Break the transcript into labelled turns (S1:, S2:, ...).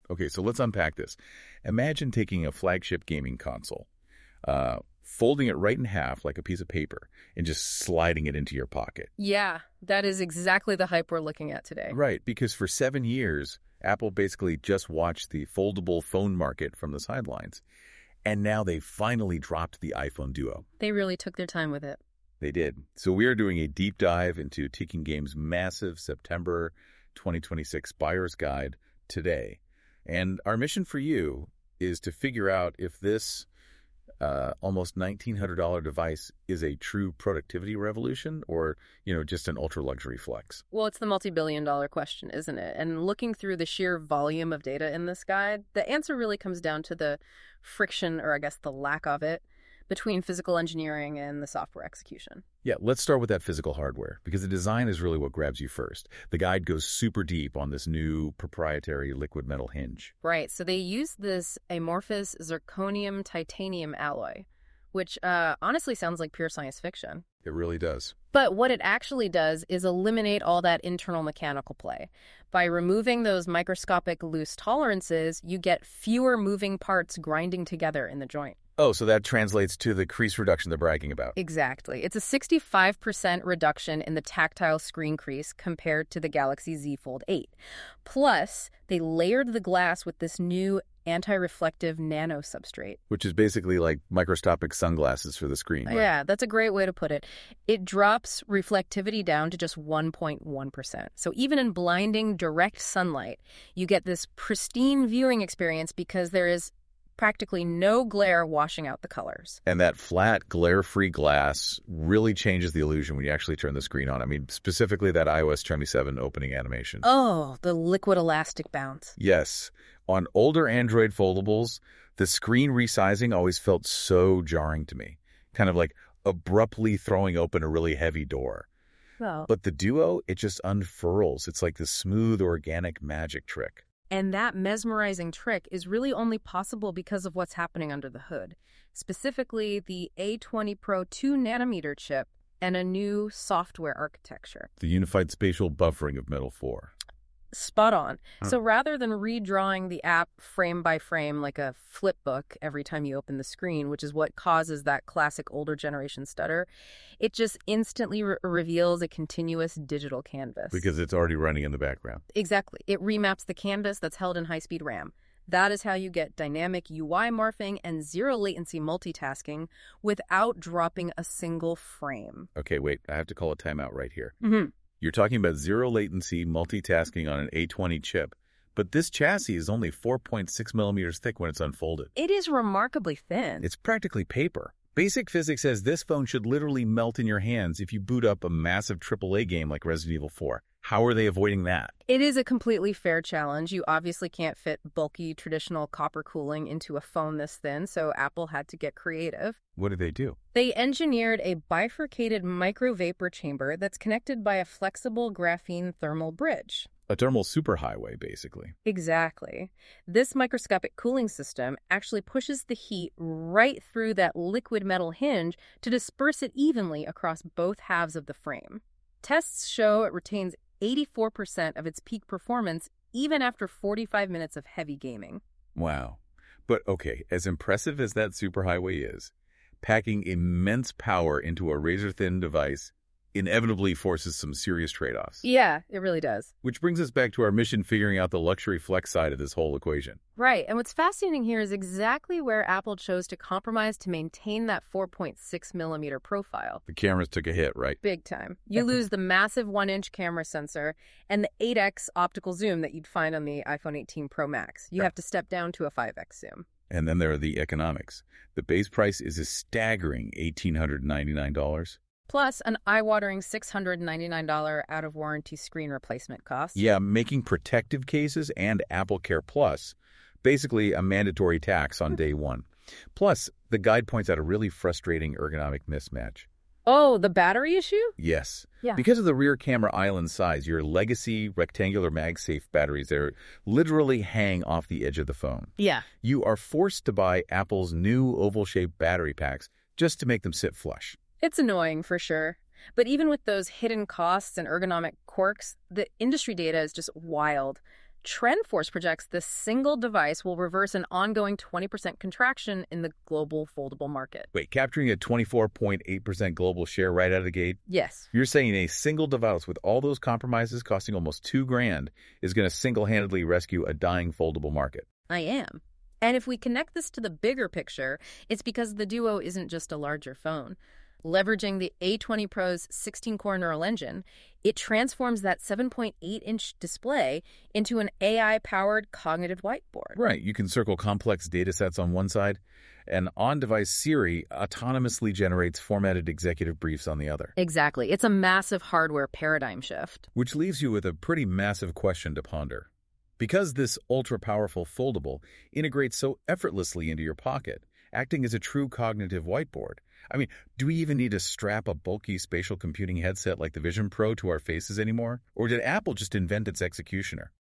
S1: Okay, so let's unpack this. Imagine taking a flagship gaming console, folding it right in half like a piece of paper, and just sliding it into your pocket.
S2: Yeah, that is exactly the hype we're looking at today.
S1: Right, because for 7 years, Apple basically just watched the foldable phone market from the sidelines. And now they finally dropped the iPhone Duo.
S2: They really took their time with it.
S1: They did. So we are doing a deep dive into Taking Game's massive September 2026 buyer's guide today. And our mission for you is to figure out if this almost $1,900 device is a true productivity revolution or, just an ultra-luxury flex.
S2: Well, it's the multi-billion-dollar question, isn't it? And looking through the sheer volume of data in this guide, the answer really comes down to the friction, or I guess the lack of it, between physical engineering and the software execution.
S1: Yeah, let's start with that physical hardware, because the design is really what grabs you first. The guide goes super deep on this new proprietary liquid metal hinge.
S2: Right, so they use this amorphous zirconium titanium alloy, which honestly sounds like pure science fiction.
S1: It really does.
S2: But what it actually does is eliminate all that internal mechanical play. By removing those microscopic loose tolerances, you get fewer moving parts grinding together in the joint.
S1: Oh, so that translates to the crease reduction they're bragging about.
S2: Exactly. It's a 65% reduction in the tactile screen crease compared to the Galaxy Z Fold 8. Plus, they layered the glass with this new anti-reflective nano substrate.
S1: Which is basically like microscopic sunglasses for the screen. Right?
S2: Yeah, that's a great way to put it. It drops reflectivity down to just 1.1%. So even in blinding direct sunlight, you get this pristine viewing experience because there is practically no glare washing out the colors.
S1: And that flat, glare-free glass really changes the illusion when you actually turn the screen on. I mean, specifically that iOS 27 opening animation.
S2: Oh, the liquid elastic bounce.
S1: Yes. On older Android foldables, the screen resizing always felt so jarring to me. Kind of like abruptly throwing open a really heavy door.
S2: Well,
S1: But the Duo, it just unfurls. It's like this smooth, organic magic trick.
S2: and that mesmerizing trick is really only possible because of what's happening under the hood, specifically the A20 Pro 2nm chip and a new software architecture.
S1: The unified spatial buffering of Metal 4.
S2: Spot on. So rather than redrawing the app frame by frame like a flip book every time you open the screen, which is what causes that classic older generation stutter, it just instantly reveals a continuous digital canvas.
S1: Because it's already running in the background.
S2: Exactly. It remaps the canvas that's held in high-speed RAM. That is how you get dynamic UI morphing and zero-latency multitasking without dropping a single frame.
S1: Okay, wait. I have to call a timeout right here.
S2: Mm-hmm.
S1: You're talking about zero-latency multitasking on an A20 chip, but this chassis is only 4.6 millimeters thick when it's unfolded.
S2: It is remarkably thin.
S1: It's practically paper. Basic physics says this phone should literally melt in your hands if you boot up a massive AAA game like Resident Evil 4. How are they avoiding that?
S2: It is a completely fair challenge. You obviously can't fit bulky traditional copper cooling into a phone this thin, so Apple had to get creative.
S1: What did they do?
S2: They engineered a bifurcated micro-vapor chamber that's connected by a flexible graphene thermal bridge.
S1: A thermal superhighway, basically.
S2: Exactly. This microscopic cooling system actually pushes the heat right through that liquid metal hinge to disperse it evenly across both halves of the frame. Tests show it retains 84% of its peak performance even after 45 minutes of heavy gaming.
S1: Wow. But okay, as impressive as that superhighway is, packing immense power into a razor-thin device inevitably forces some serious trade-offs.
S2: Yeah, it really does.
S1: Which brings us back to our mission figuring out the luxury flex side of this whole equation.
S2: Right, and what's fascinating here is exactly where Apple chose to compromise to maintain that 4.6 millimeter profile.
S1: The cameras took a hit, right?
S2: Big time. You lose the massive 1-inch camera sensor and the 8x optical zoom that you'd find on the iPhone 18 Pro Max. You have to step down to a 5x zoom.
S1: And then there are the economics. The base price is a staggering $1,899.
S2: Plus an eye-watering $699 out-of-warranty screen replacement cost.
S1: Yeah, making protective cases and Apple Care Plus basically a mandatory tax on day one. Plus, the guide points out a really frustrating ergonomic mismatch.
S2: Oh, the battery issue?
S1: Yes.
S2: Yeah.
S1: Because of the rear camera island size, your legacy rectangular MagSafe batteries there literally hang off the edge of the phone.
S2: Yeah.
S1: You are forced to buy Apple's new oval-shaped battery packs just to make them sit flush.
S2: It's annoying for sure. But even with those hidden costs and ergonomic quirks, the industry data is just wild. TrendForce projects this single device will reverse an ongoing 20% contraction in the global foldable market.
S1: Wait, capturing a 24.8% global share right out of the gate?
S2: Yes.
S1: You're saying a single device with all those compromises costing almost $2,000 is going to single-handedly rescue a dying foldable market?
S2: I am. And if we connect this to the bigger picture, it's because the Duo isn't just a larger phone. Leveraging the A20 Pro's 16-core neural engine, it transforms that 7.8-inch display into an AI-powered cognitive whiteboard.
S1: Right. You can circle complex data sets on one side, and on-device Siri autonomously generates formatted executive briefs on the other.
S2: Exactly. It's a massive hardware paradigm shift.
S1: Which leaves you with a pretty massive question to ponder. Because this ultra-powerful foldable integrates so effortlessly into your pocket, acting as a true cognitive whiteboard, I mean, do we even need to strap a bulky spatial computing headset like the Vision Pro to our faces anymore? Or did Apple just invent its executioner?